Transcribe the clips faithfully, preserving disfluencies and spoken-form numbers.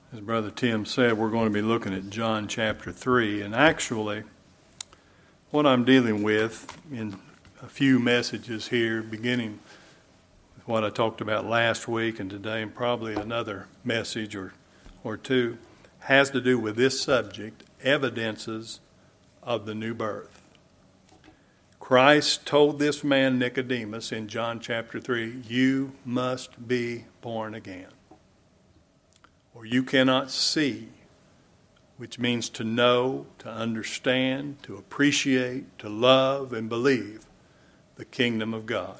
As Brother Tim said, we're going to be looking at John chapter three. And actually, what I'm dealing with in a few messages here, beginning with what I talked about last week and today, and probably another message or, or two, has to do with this subject, evidences of the new birth. Christ told this man Nicodemus in John chapter three, you must be born again. Or you cannot see, which means to know, to understand, to appreciate, to love, and believe the kingdom of God.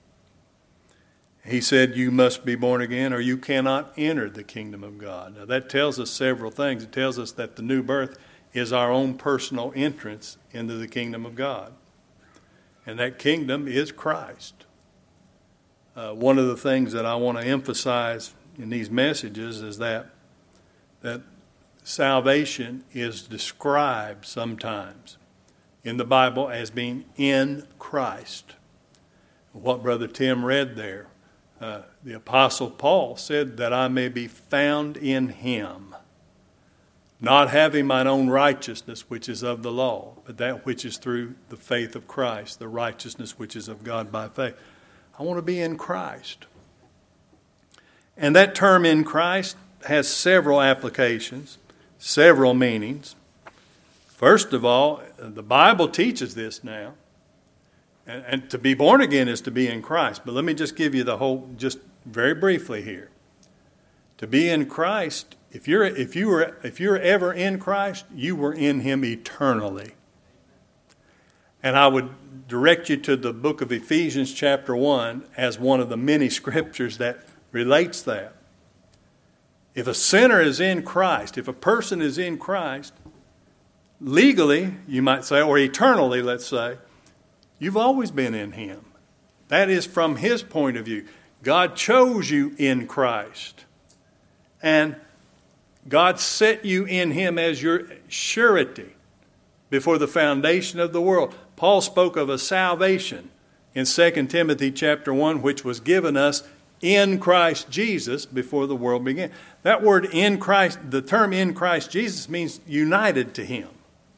He said you must be born again or you cannot enter the kingdom of God. Now that tells us several things. It tells us that the new birth is our own personal entrance into the kingdom of God. And that kingdom is Christ. Uh, one of the things that I want to emphasize in these messages is that that salvation is described sometimes in the Bible as being in Christ. What Brother Tim read there, uh, the Apostle Paul said that I may be found in him, not having mine own righteousness which is of the law, but that which is through the faith of Christ, the righteousness which is of God by faith. I want to be in Christ. And that term in Christ has several applications, several meanings. First of all, the Bible teaches this now. And, and to be born again is to be in Christ. But let me just give you the whole, just very briefly here. To be in Christ, if you're if you were if you're ever in Christ, you were in him eternally. And I would direct you to the book of Ephesians chapter one as one of the many scriptures that relates that. If a sinner is in Christ, if a person is in Christ, legally, you might say, or eternally, let's say, you've always been in him. That is from his point of view. God chose you in Christ. And God set you in him as your surety before the foundation of the world. Paul spoke of a salvation in Second Timothy chapter one, which was given us in Christ Jesus before the world began. That word in Christ, the term in Christ Jesus means united to him.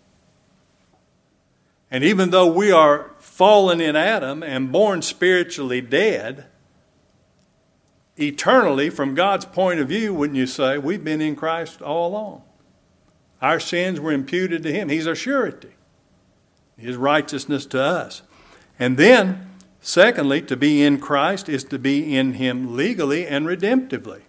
And even though we are fallen in Adam and born spiritually dead, eternally, from God's point of view, wouldn't you say, we've been in Christ all along. Our sins were imputed to him. He's our surety. His righteousness to us. And then, secondly, to be in Christ is to be in him legally and redemptively.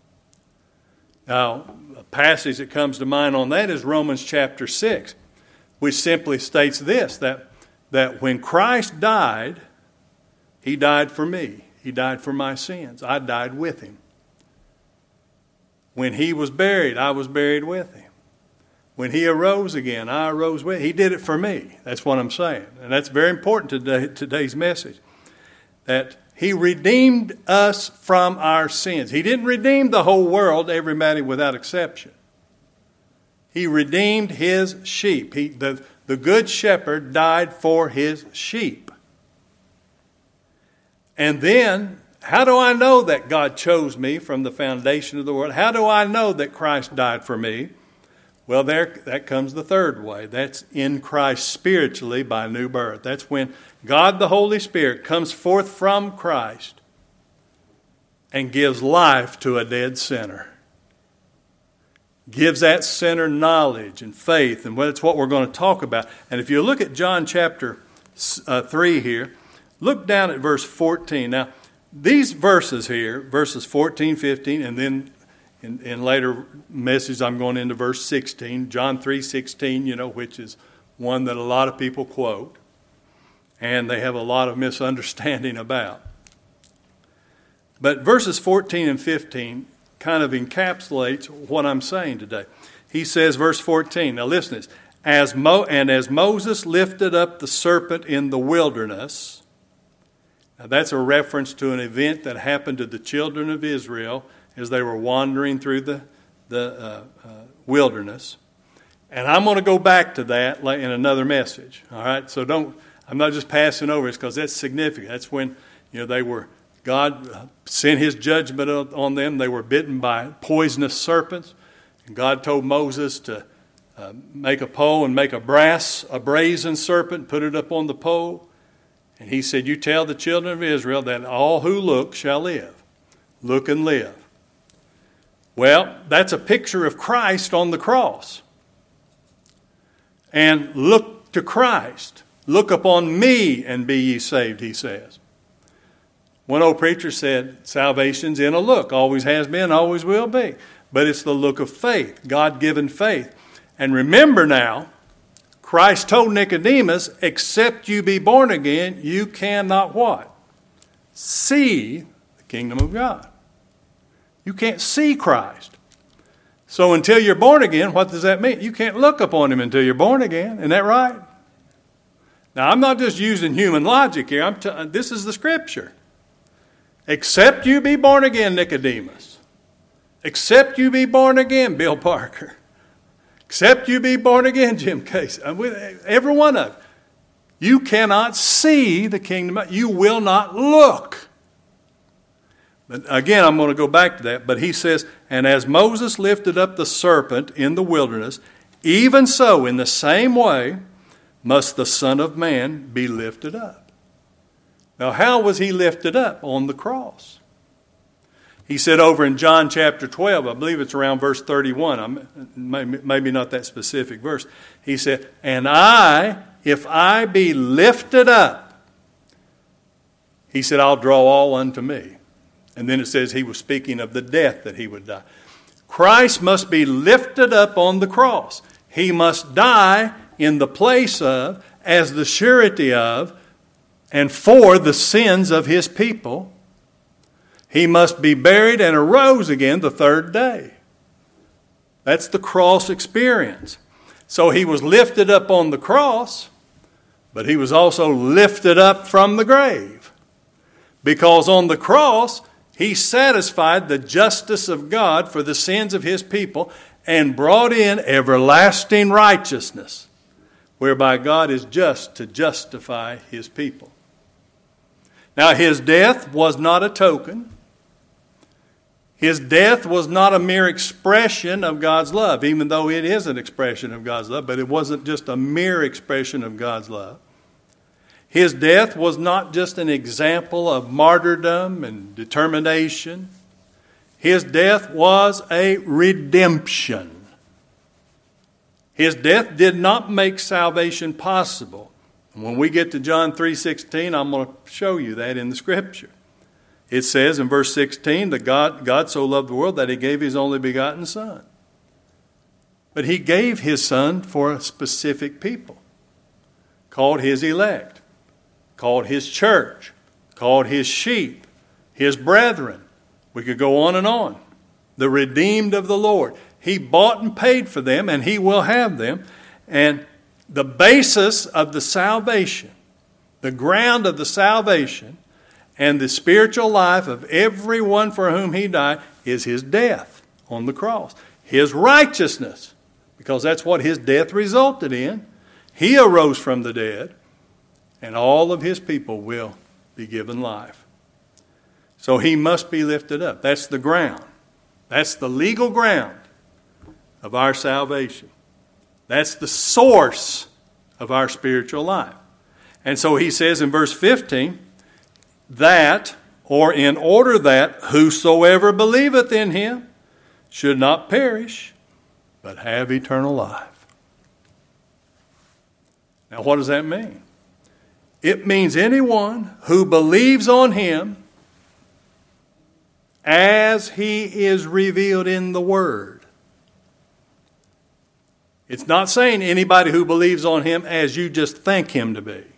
Now, a passage that comes to mind on that is Romans chapter six, which simply states this, that, that when Christ died, he died for me. He died for my sins. I died with him. When he was buried, I was buried with him. When he arose again, I arose with him. He did it for me. That's what I'm saying. And that's very important to today, today's message. That he redeemed us from our sins. He didn't redeem the whole world, everybody without exception. He redeemed his sheep. He, the, the good shepherd died for his sheep. And then, how do I know that God chose me from the foundation of the world? How do I know that Christ died for me? Well, there that comes the third way. That's in Christ spiritually by new birth. That's when God the Holy Spirit comes forth from Christ and gives life to a dead sinner. Gives that sinner knowledge and faith, and that's what we're going to talk about. And if you look at John chapter uh, three here, look down at verse fourteen. Now, these verses here, verses fourteen, fifteen, and then in, in later messages I'm going into verse sixteen, John three sixteen, you know, which is one that a lot of people quote, and they have a lot of misunderstanding about. But verses fourteen and fifteen kind of encapsulates what I'm saying today. He says, verse fourteen, now listen to this, as Mo, and as Moses lifted up the serpent in the wilderness. Now that's a reference to an event that happened to the children of Israel as they were wandering through the, the uh, uh, wilderness. And I'm going to go back to that in another message. All right, so don't, I'm not just passing over this because that's significant. That's when, you know, they were, God sent his judgment on them. They were bitten by poisonous serpents. And God told Moses to uh, make a pole and make a brass, a brazen serpent, put it up on the pole. And he said, you tell the children of Israel that all who look shall live. Look and live. Well, that's a picture of Christ on the cross. And look to Christ. Look upon me and be ye saved, he says. One old preacher said, salvation's in a look. Always has been, always will be. But it's the look of faith, God-given faith. And remember now, Christ told Nicodemus, except you be born again, you cannot what? See the kingdom of God. You can't see Christ. So until you're born again, what does that mean? You can't look upon him until you're born again. Isn't that right? Now, I'm not just using human logic here. I'm t- this is the scripture. Except you be born again, Nicodemus. Except you be born again, Bill Parker. Except you be born again, Jim Case. Every one of you. You cannot see the kingdom. You will not look. But again, I'm going to go back to that. But he says, and as Moses lifted up the serpent in the wilderness, even so, in the same way, must the Son of Man be lifted up. Now, how was he lifted up? On the cross. He said over in John chapter twelve, I believe it's around verse thirty-one, I'm, maybe, maybe not that specific verse. He said, and I, if I be lifted up, he said, I'll draw all unto me. And then it says he was speaking of the death that he would die. Christ must be lifted up on the cross. He must die in the place of, as the surety of, and for the sins of his people. He must be buried and arose again the third day. That's the cross experience. So he was lifted up on the cross, but he was also lifted up from the grave. Because on the cross, he satisfied the justice of God for the sins of his people and brought in everlasting righteousness, whereby God is just to justify his people. Now, his death was not a token. His death was not a mere expression of God's love, even though it is an expression of God's love, but it wasn't just a mere expression of God's love. His death was not just an example of martyrdom and determination. His death was a redemption. His death did not make salvation possible. And when we get to John three sixteen, I'm going to show you that in the scripture. It says in verse sixteen that God, God so loved the world that he gave his only begotten Son. But he gave his Son for a specific people, called his elect, called his church, called his sheep, his brethren. We could go on and on. The redeemed of the Lord. He bought and paid for them, and he will have them. And the basis of the salvation, the ground of the salvation, and the spiritual life of everyone for whom he died is his death on the cross. His righteousness, because that's what his death resulted in. He arose from the dead, and all of his people will be given life. So he must be lifted up. That's the ground. That's the legal ground of our salvation. That's the source of our spiritual life. And so he says in verse fifteen, that, or in order that, whosoever believeth in him should not perish, but have eternal life. Now, what does that mean? It means anyone who believes on him as he is revealed in the Word. It's not saying anybody who believes on him as you just think him to be.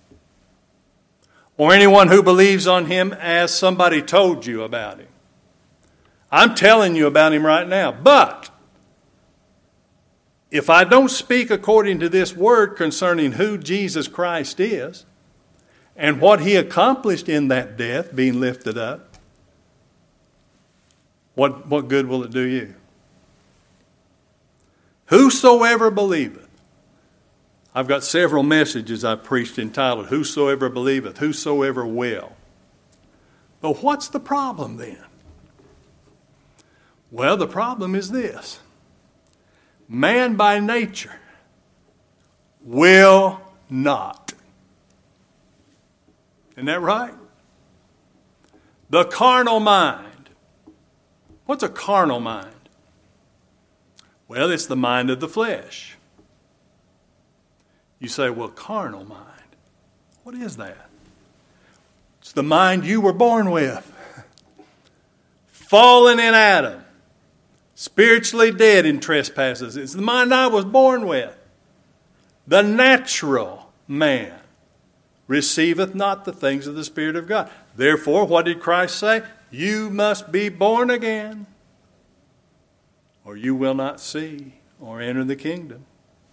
Or anyone who believes on him as somebody told you about him. I'm telling you about him right now. But if I don't speak according to this word concerning who Jesus Christ is and what he accomplished in that death, being lifted up, what, what good will it do you? Whosoever believeth. I've got several messages I've preached entitled, Whosoever Believeth, Whosoever Will. But what's the problem then? Well, the problem is this. man by nature will not. Isn't that right? The carnal mind. What's a carnal mind? Well, it's the mind of the flesh. You say, well, carnal mind. What is that? It's the mind you were born with. Fallen in Adam. Spiritually dead in trespasses. It's the mind I was born with. The natural man receiveth not the things of the Spirit of God. Therefore, what did Christ say? You must be born again, or you will not see or enter the kingdom.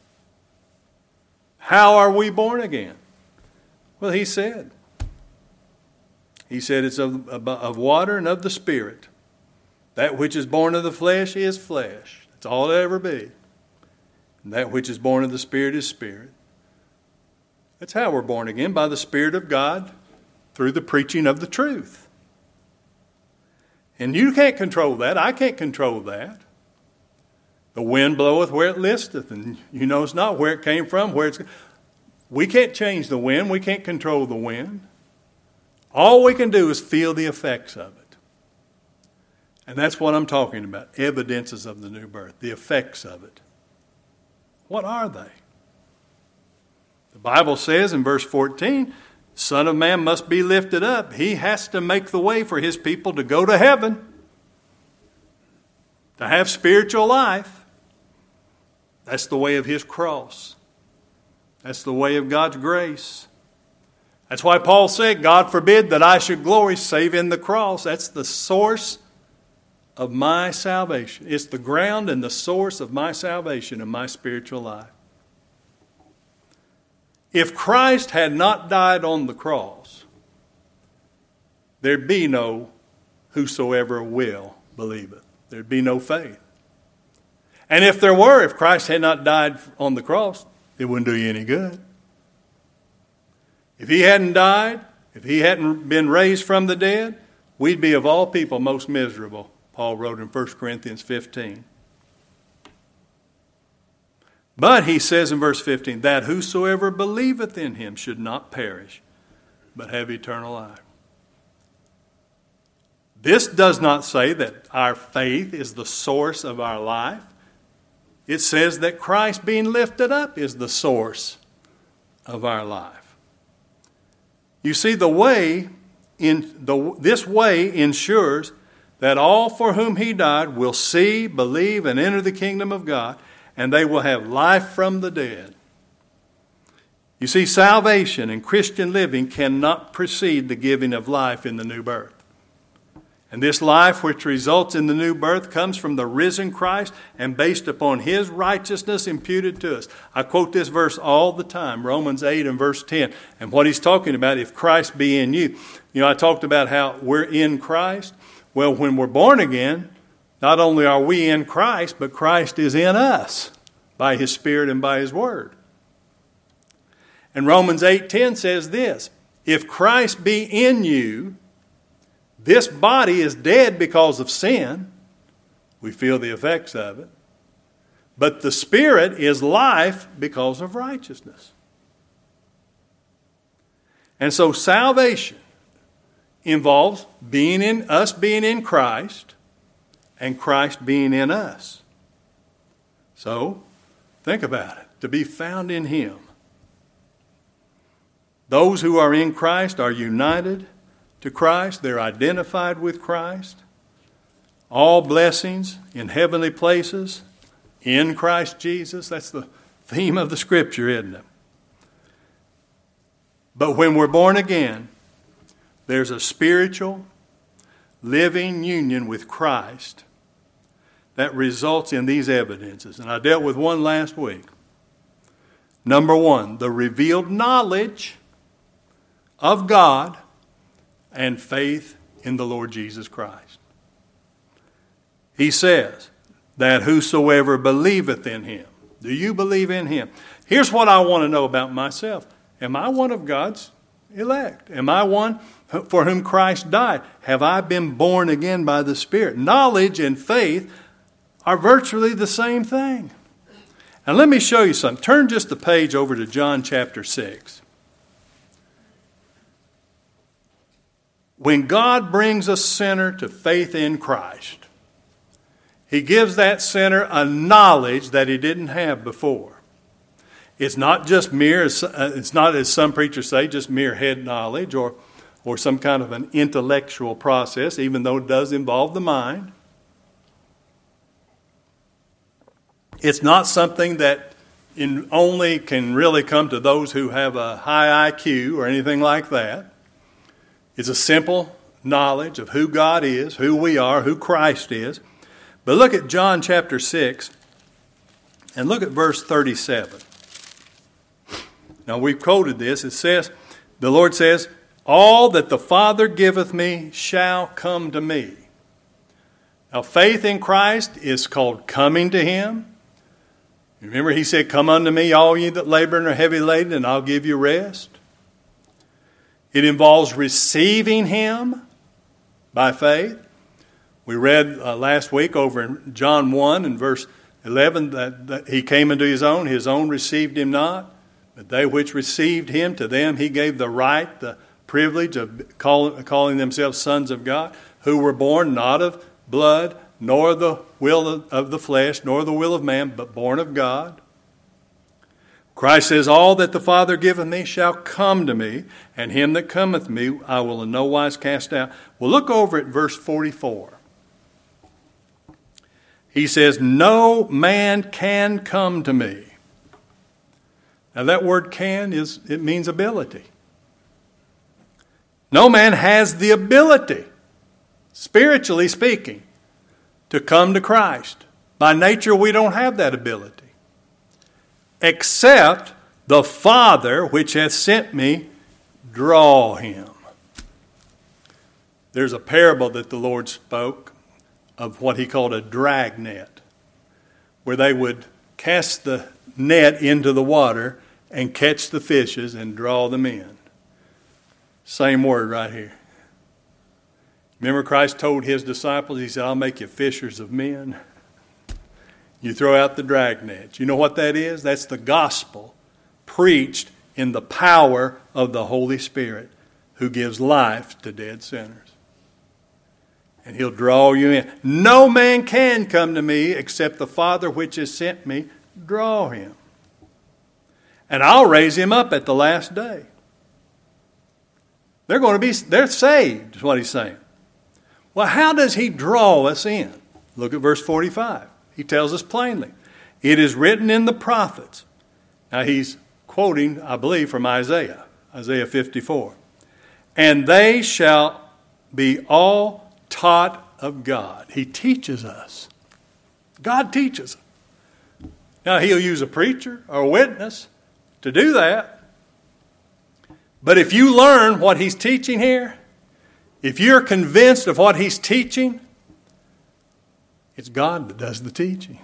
How are we born again? Well, he said. He said it's of, of water and of the Spirit. That which is born of the flesh is flesh. That's all it ever be. And that which is born of the Spirit is spirit. That's how we're born again, by the Spirit of God, through the preaching of the truth. And you can't control that. I can't control that. The wind bloweth where it listeth, and you know it's not where it came from, where it's... We can't change the wind. We can't control the wind. All we can do is feel the effects of it. And that's what I'm talking about, evidences of the new birth, the effects of it. What are they? The Bible says in verse fourteen, Son of Man must be lifted up. He has to make the way for his people to go to heaven, to have spiritual life. That's the way of his cross. That's the way of God's grace. That's why Paul said, God forbid that I should glory save in the cross. That's the source of my salvation. It's the ground and the source of my salvation and my spiritual life. If Christ had not died on the cross, there'd be no whosoever will believeth. There'd be no faith. And if there were, if Christ had not died on the cross, it wouldn't do you any good. If he hadn't died, if he hadn't been raised from the dead, we'd be of all people most miserable, Paul wrote in First Corinthians fifteen. But he says in verse fifteen, that whosoever believeth in him should not perish, but have eternal life. This does not say that our faith is the source of our life. It says that Christ being lifted up is the source of our life. You see, the way in the this way ensures that all for whom he died will see, believe, and enter the kingdom of God, and they will have life from the dead. You see, salvation and Christian living cannot precede the giving of life in the new birth. And this life which results in the new birth comes from the risen Christ and based upon his righteousness imputed to us. I quote this verse all the time, Romans eight and verse ten. And what he's talking about, if Christ be in you. You know, I talked about how we're in Christ. Well, when we're born again, not only are we in Christ, but Christ is in us by his Spirit and by his word. And Romans eight ten says this, if Christ be in you, this body is dead because of sin. We feel the effects of it. But the Spirit is life because of righteousness. And so salvation involves being in us being in Christ and Christ being in us. So, think about it. To be found in him. Those who are in Christ are united to Christ. They're identified with Christ. All blessings in heavenly places in Christ Jesus. That's the theme of the Scripture, isn't it? But when we're born again, there's a spiritual, living union with Christ that results in these evidences. And I dealt with one last week. Number one, the revealed knowledge of God and faith in the Lord Jesus Christ. He says that whosoever believeth in him. Do you believe in him? Here's what I want to know about myself. Am I one of God's elect? Am I one for whom Christ died? Have I been born again by the Spirit? Knowledge and faith are virtually the same thing. And let me show you something. Turn just the page over to John chapter six. When God brings a sinner to faith in Christ, He gives that sinner a knowledge that he didn't have before. It's not just mere, it's not, as some preachers say, just mere head knowledge or, or some kind of an intellectual process, even though it does involve the mind. It's not something that in only can really come to those who have a high I Q or anything like that. It's a simple knowledge of who God is, who we are, who Christ is. But look at John chapter six and look at verse thirty-seven. Now we've quoted this. It says, the Lord says, all that the Father giveth me shall come to me. Now faith in Christ is called coming to Him. Remember He said, come unto me, all ye that labor and are heavy laden, and I'll give you rest. It involves receiving Him by faith. We read uh, last week over in John one and verse eleven that, that He came unto His own, His own received Him not. But they which received Him, to them He gave the right, the privilege of call, calling themselves sons of God, who were born not of blood, nor the will of the flesh, nor the will of man, but born of God. Christ says, all that the Father giveth me shall come to me, and him that cometh to me I will in no wise cast out. Well, look over at verse forty-four. He says, no man can come to me. Now that word can, is it means ability. No man has the ability, spiritually speaking, to come to Christ. By nature, we don't have that ability. Except the Father which hath sent me draw him. There's a parable that the Lord spoke of what He called a drag net, where they would cast the net into the water and catch the fishes and draw them in. Same word right here. Remember Christ told His disciples, He said, I'll make you fishers of men. You throw out the drag nets. You know what that is? That's the gospel preached in the power of the Holy Spirit who gives life to dead sinners. And He'll draw you in. No man can come to me except the Father which has sent me draw him. And I'll raise him up at the last day. They're going to be, they're saved, is what He's saying. Well, how does He draw us in? Look at verse forty-five. He tells us plainly. It is written in the prophets. Now he's quoting, I believe, from Isaiah. Isaiah fifty-four. And they shall be all taught of God. He teaches us. God teaches us. Now He'll use a preacher or a witness to do that. But if you learn what He's teaching here, if you're convinced of what He's teaching, it's God that does the teaching.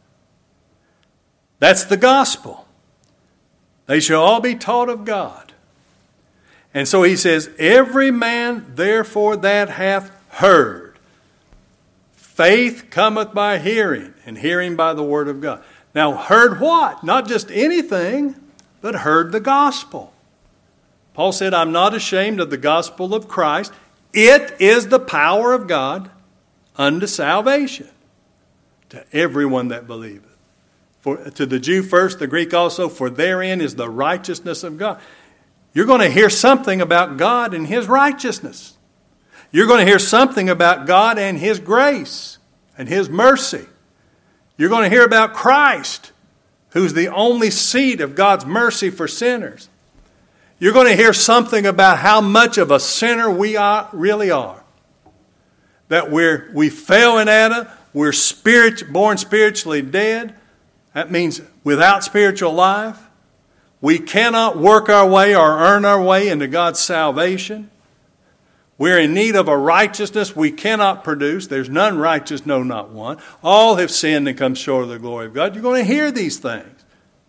That's the gospel. They shall all be taught of God. And so He says, every man therefore that hath heard. Faith cometh by hearing, and hearing by the word of God. Now, heard what? Not just anything, but heard the gospel. Paul said, I'm not ashamed of the gospel of Christ. It is the power of God unto salvation to everyone that believeth. For to the Jew first, the Greek also, for therein is the righteousness of God. You're going to hear something about God and His righteousness. You're going to hear something about God and His grace and His mercy. You're going to hear about Christ, who's the only seat of God's mercy for sinners. You're going to hear something about how much of a sinner we are, really are. That we're, we fell in Adam, we're spirit, born spiritually dead. That means without spiritual life. We cannot work our way or earn our way into God's salvation. We're in need of a righteousness we cannot produce. There's none righteous, no, not one. All have sinned and come short of the glory of God. You're going to hear these things.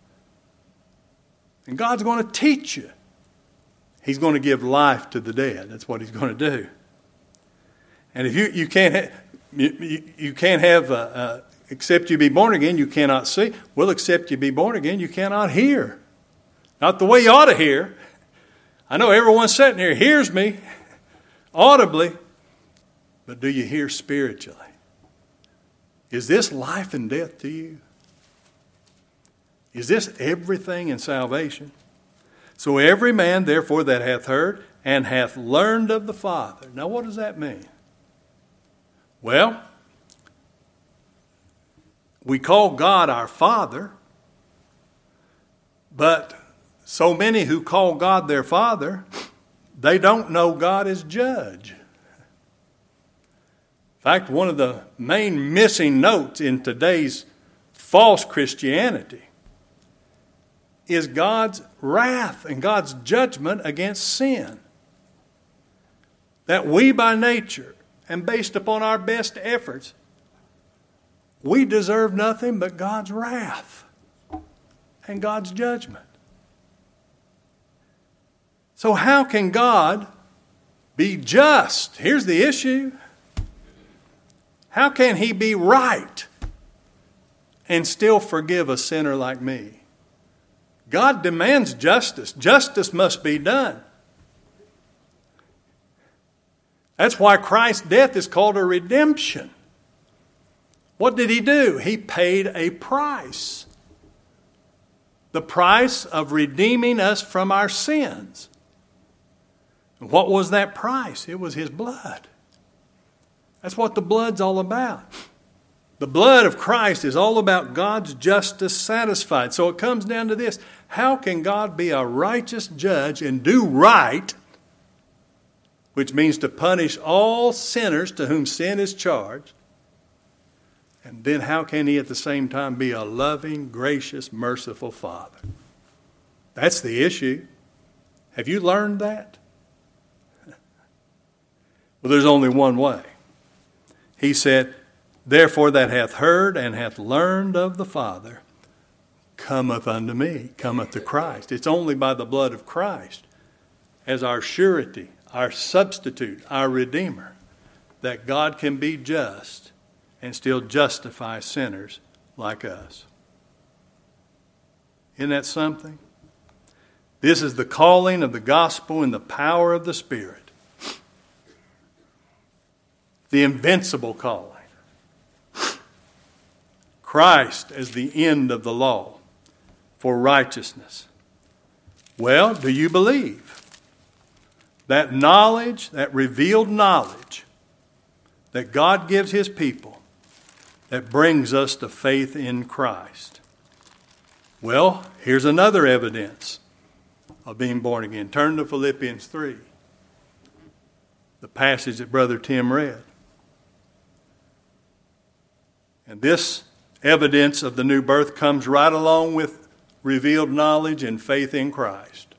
And God's going to teach you. He's going to give life to the dead. That's what He's going to do. And if you, you can't ha- you, you can't have uh, uh, except you be born again, you cannot see. Well, except you be born again, you cannot hear. Not the way you ought to hear. I know everyone sitting here hears me audibly, but do you hear spiritually? Is this life and death to you? Is this everything in salvation? So every man, therefore, that hath heard and hath learned of the Father. Now, what does that mean? Well, we call God our Father, but so many who call God their Father, they don't know God as judge. In fact, one of the main missing notes in today's false Christianity is God's wrath and God's judgment against sin. That we by nature and based upon our best efforts, we deserve nothing but God's wrath and God's judgment. So how can God be just? Here's the issue. How can he be right and still forgive a sinner like me? God demands justice. Justice must be done. That's why Christ's death is called a redemption. What did he do? He paid a price. The price of redeeming us from our sins. What was that price? It was his blood. That's what the blood's all about. The blood of Christ is all about God's justice satisfied. So it comes down to this. How can God be a righteous judge and do right, which means to punish all sinners to whom sin is charged, and then how can he at the same time be a loving, gracious, merciful Father? That's the issue. Have you learned that? Well, there's only one way. He said, therefore that hath heard and hath learned of the Father cometh unto me, cometh to Christ. It's only by the blood of Christ as our surety, our substitute, our Redeemer, that God can be just and still justify sinners like us. Isn't that something? This is the calling of the gospel and the power of the Spirit. The invincible calling. Christ as the end of the law for righteousness. Well, do you believe that knowledge, that revealed knowledge that God gives his people that brings us to faith in Christ? Well, here's another evidence of being born again. Turn to Philippians three, the passage that Brother Tim read. And this evidence of the new birth comes right along with revealed knowledge and faith in Christ.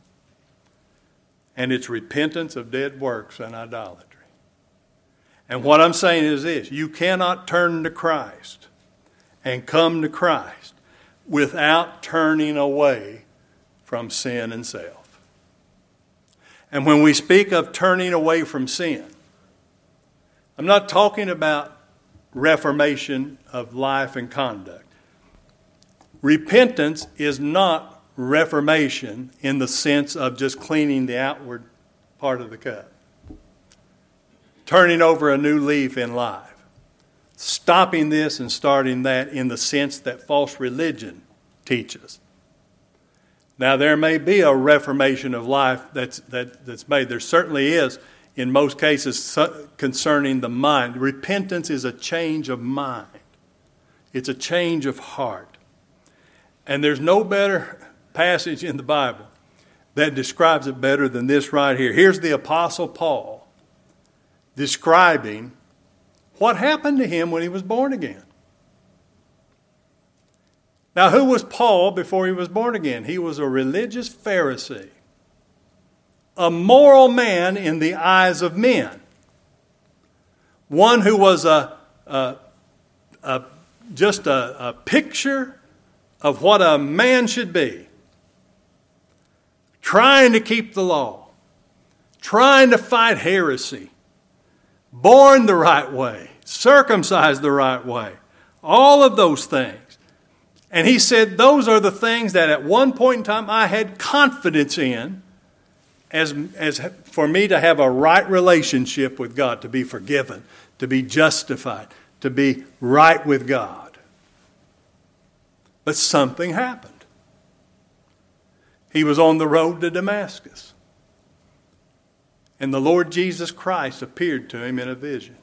And it's repentance of dead works and idolatry. And what I'm saying is this: you cannot turn to Christ and come to Christ without turning away from sin and self. And when we speak of turning away from sin, I'm not talking about reformation of life and conduct. Repentance is not reformation in the sense of just cleaning the outward part of the cup. Turning over a new leaf in life. Stopping this and starting that in the sense that false religion teaches. Now, there may be a reformation of life that's, that, that's made. There certainly is in most cases concerning the mind. Repentance is a change of mind. It's a change of heart. And there's no better passage in the Bible that describes it better than this right here. Here's the Apostle Paul describing what happened to him when he was born again. Now, who was Paul before he was born again? He was a religious Pharisee, a moral man in the eyes of men, one who was a, a, a just a, a picture of what a man should be, trying to keep the law, trying to fight heresy, born the right way, circumcised the right way, All of those things. And he said those are the things that at one point in time I had confidence in as, as for me to have a right relationship with God, to be forgiven, to be justified, to be right with God. But something happened. He was on the road to Damascus. And the Lord Jesus Christ appeared to him in a vision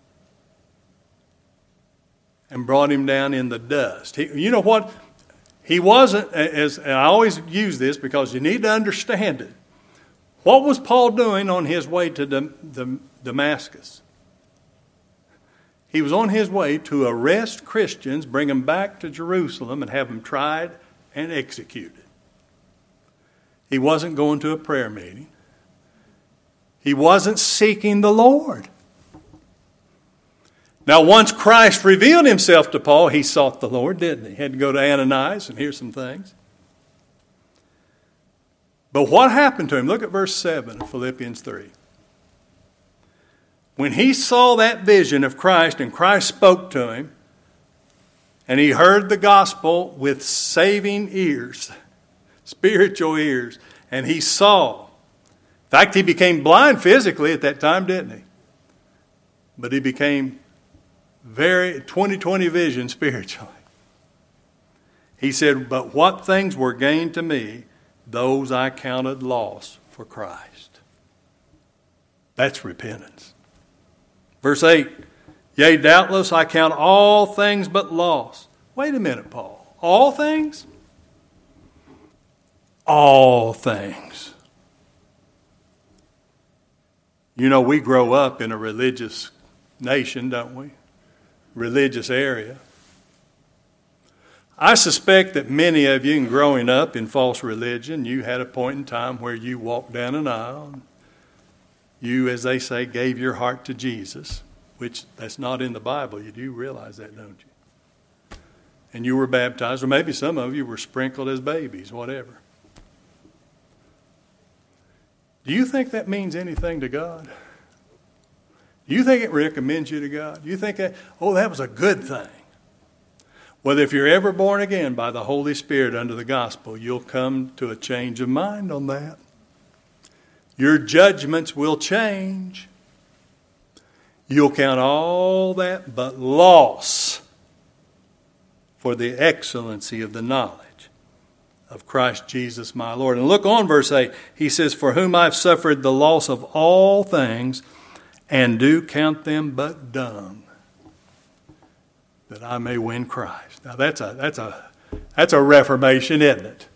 and brought him down in the dust. He, you know what? He wasn't, as and I always use this because you need to understand it. What was Paul doing on his way to Damascus? He was on his way to arrest Christians, bring them back to Jerusalem, and have them tried and executed. He wasn't going to a prayer meeting. He wasn't seeking the Lord. Now, once Christ revealed himself to Paul, he sought the Lord, didn't he? He had to go to Ananias and hear some things. But what happened to him? Look at verse seven of Philippians three. When he saw that vision of Christ and Christ spoke to him, and he heard the gospel with saving ears, spiritual ears, and he saw. In fact, he became blind physically at that time, didn't he? But he became very twenty twenty vision spiritually. He said, but what things were gained to me, those I counted loss for Christ. That's repentance. Verse eight, yea, doubtless I count all things but loss. Wait a minute, Paul. All things? All things. You know, we grow up in a religious nation, don't we? Religious area. I suspect that many of you, in growing up in false religion, you had a point in time where you walked down an aisle. And you, as they say, gave your heart to Jesus, which that's not in the Bible. You do realize that, don't you? And you were baptized, or maybe some of you were sprinkled as babies, whatever. Do you think that means anything to God? Do you think it recommends you to God? Do you think that, oh, that was a good thing? Well, if you're ever born again by the Holy Spirit under the gospel, you'll come to a change of mind on that. Your judgments will change. You'll count all that but loss for the excellency of the knowledge of Christ Jesus my Lord. And look on verse eight. He says, for whom I've suffered the loss of all things, and do count them but dung, that I may win Christ. Now that's a that's a that's a reformation, isn't it?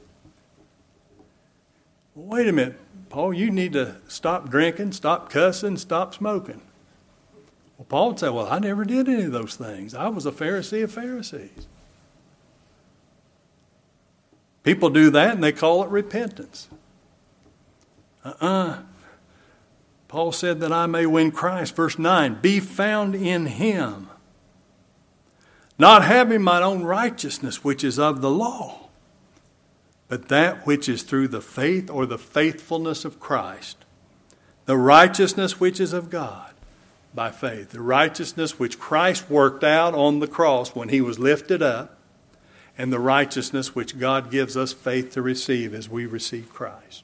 Wait a minute, Paul, you need to stop drinking, stop cussing, stop smoking. Well, Paul would say, well, I never did any of those things. I was a Pharisee of Pharisees. People do that and they call it repentance. Uh-uh. Paul said that I may win Christ. Verse nine, be found in him, not having mine own righteousness, which is of the law, but that which is through the faith or the faithfulness of Christ, the righteousness which is of God by faith, the righteousness which Christ worked out on the cross when he was lifted up, and the righteousness which God gives us faith to receive as we receive Christ.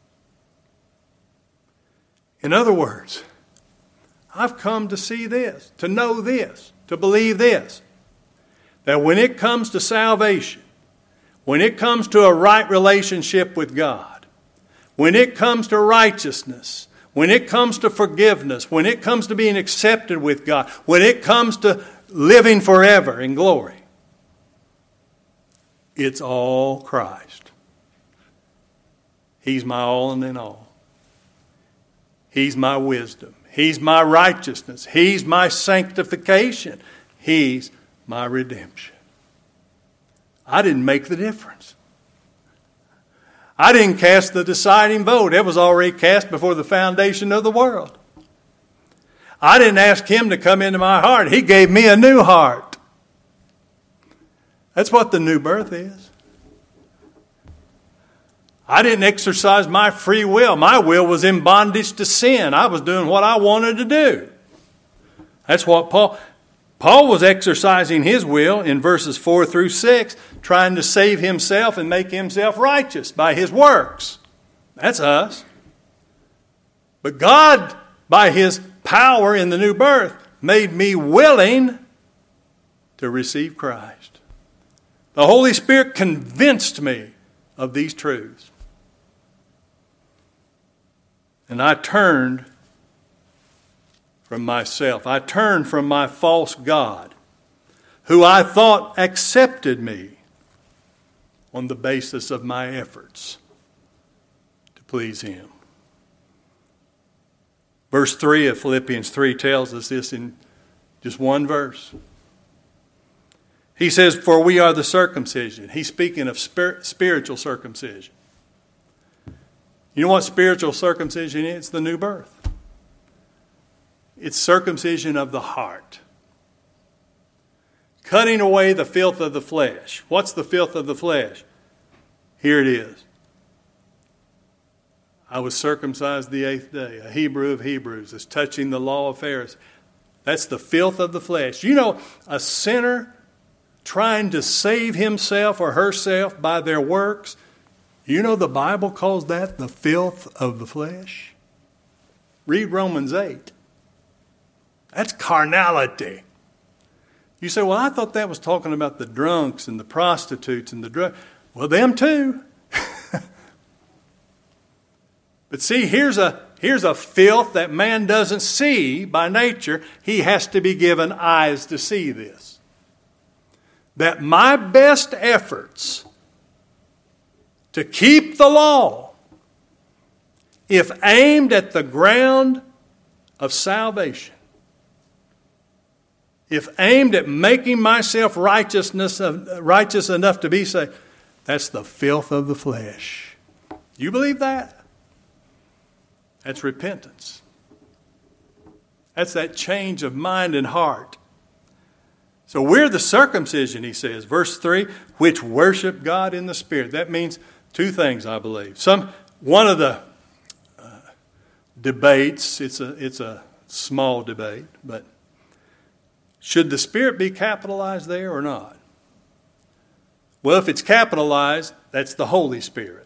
In other words, I've come to see this, to know this, to believe this, that when it comes to salvation, when it comes to a right relationship with God, when it comes to righteousness, when it comes to forgiveness, when it comes to being accepted with God, when it comes to living forever in glory, it's all Christ. He's my all and in all. He's my wisdom. He's my righteousness. He's my sanctification. He's my redemption. I didn't make the difference. I didn't cast the deciding vote. It was already cast before the foundation of the world. I didn't ask him to come into my heart. He gave me a new heart. That's what the new birth is. I didn't exercise my free will. My will was in bondage to sin. I was doing what I wanted to do. That's what Paul... Paul was exercising his will in verses four through six, trying to save himself and make himself righteous by his works. That's us. But God, by his power in the new birth, made me willing to receive Christ. The Holy Spirit convinced me of these truths. And I turned from myself. I turned from my false God, who I thought accepted me on the basis of my efforts to please him. Verse three of Philippians three tells us this in just one verse. He says, for we are the circumcision. He's speaking of spir- spiritual circumcision. You know what spiritual circumcision is? It's the new birth. It's circumcision of the heart. Cutting away the filth of the flesh. What's the filth of the flesh? Here it is. I was circumcised the eighth day, a Hebrew of Hebrews, as touching the law of Pharisees. That's the filth of the flesh. You know, a sinner trying to save himself or herself by their works, you know the Bible calls that the filth of the flesh? Read Romans eight. That's carnality. You say, well, I thought that was talking about the drunks and the prostitutes and the drug. Well, them too. But see, here's a, here's a filth that man doesn't see by nature. He has to be given eyes to see this. That my best efforts to keep the law, if aimed at the ground of salvation, if aimed at making myself righteousness righteous enough to be saved, that's the filth of the flesh. You believe that? That's repentance. That's that change of mind and heart. So we're the circumcision, he says. Verse three, which worship God in the Spirit. That means two things, I believe. Some one of the uh, debates, it's a it's a small debate, but should the Spirit be capitalized there or not? Well, if it's capitalized, that's the Holy Spirit.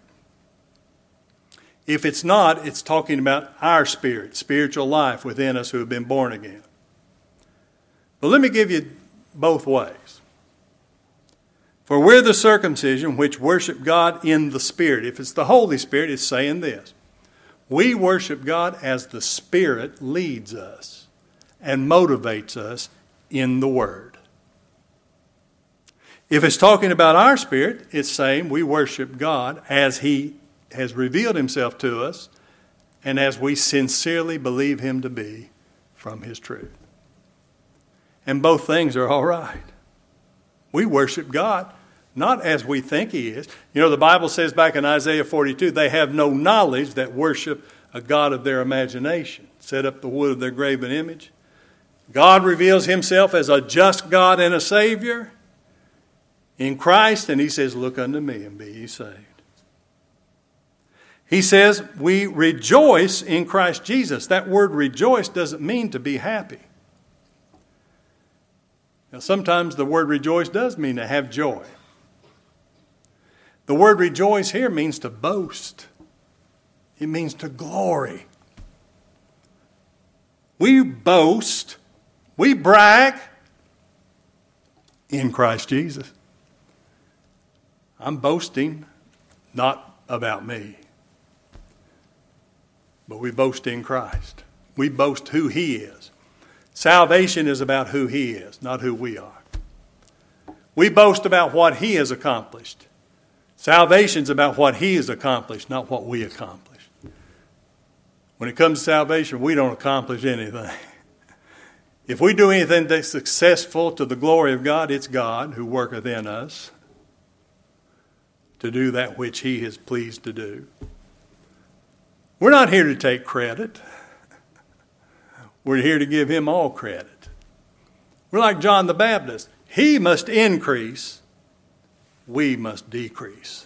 If it's not, it's talking about our spirit, spiritual life within us who have been born again. But let me give you both ways. For we're the circumcision which worship God in the Spirit. If it's the Holy Spirit, it's saying this. We worship God as the Spirit leads us and motivates us in the Word. If it's talking about our spirit, it's saying we worship God as He has revealed Himself to us and as we sincerely believe Him to be from His truth. And both things are all right. We worship God not as we think He is. You know, the Bible says back in Isaiah forty-two, they have no knowledge that worship a God of their imagination, set up the wood of their graven image. God reveals Himself as a just God and a Savior in Christ, and He says, look unto me and be ye saved. He says we rejoice in Christ Jesus. That word rejoice doesn't mean to be happy. Now, sometimes the word rejoice does mean to have joy. The word rejoice here means to boast. It means to glory. We boast, we brag in Christ Jesus. I'm boasting not about me, but we boast in Christ. We boast who He is. Salvation is about who He is, not who we are. We boast about what He has accomplished. Salvation's about what He has accomplished, not what we accomplished. When it comes to salvation, we don't accomplish anything. If we do anything that's successful to the glory of God, it's God who worketh in us to do that which He is pleased to do. We're not here to take credit. We're here to give Him all credit. We're like John the Baptist. He must increase. We must decrease.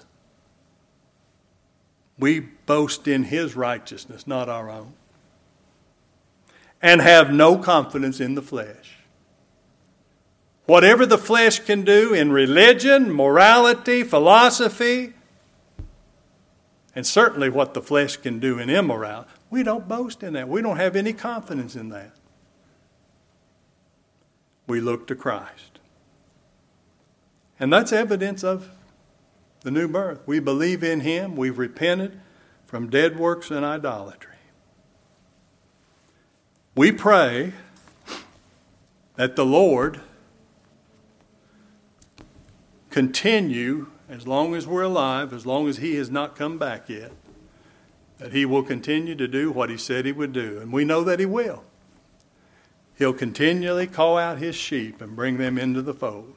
We boast in His righteousness, not our own. And have no confidence in the flesh. Whatever the flesh can do in religion, morality, philosophy, and certainly what the flesh can do in immorality, we don't boast in that. We don't have any confidence in that. We look to Christ. And that's evidence of the new birth. We believe in Him. We've repented from dead works and idolatry. We pray that the Lord continue, as long as we're alive, as long as He has not come back yet, that He will continue to do what He said He would do. And we know that He will. He'll continually call out His sheep and bring them into the fold.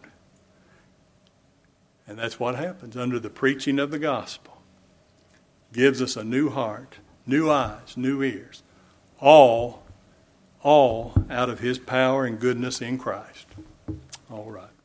And that's what happens under the preaching of the gospel. Gives us a new heart, new eyes, new ears. All, all out of His power and goodness in Christ. All right.